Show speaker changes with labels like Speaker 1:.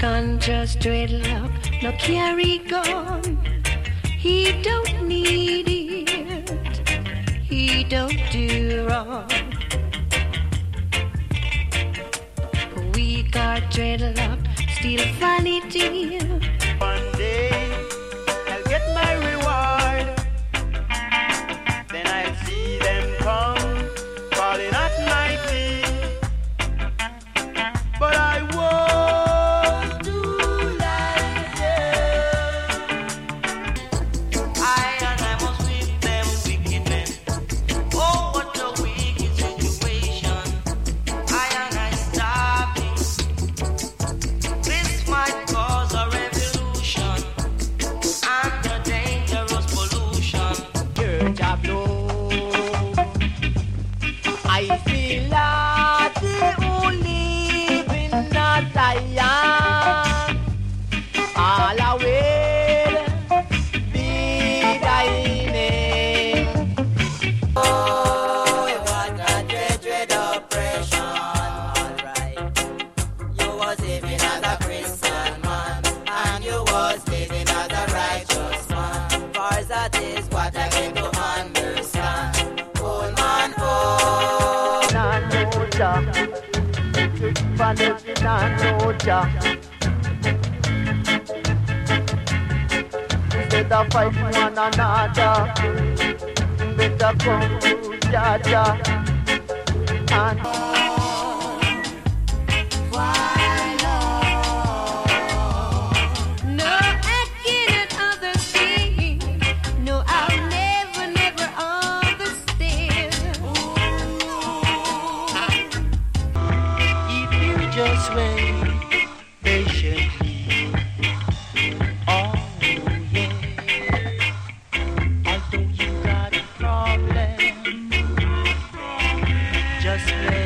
Speaker 1: Conscious dreadlock, no carry gun. He don't need it. He don't do wrong. We got dreadlock, still vanity.
Speaker 2: One day I'll get my reward. Then I'll see them come falling at my feet. But I won't do like them. I must beat them wicked men. Oh, what a wicked situation. I starving. This might cause a revolution and a dangerous pollution. Church of love. I feel like the only in the Zion. All away be thy name. Oh, what a dread oppression. Alright. You was living as a Christian man, and you was living as a righteous man. For that is what I came to understand. Old man, oh, Nanoja, Vanity Nanoja. Instead of fighting one another, better come to Jaja and.
Speaker 1: No acting and other things. No, I'll never understand.
Speaker 2: If you just wait patiently, oh yeah, although you got a problem, just wait.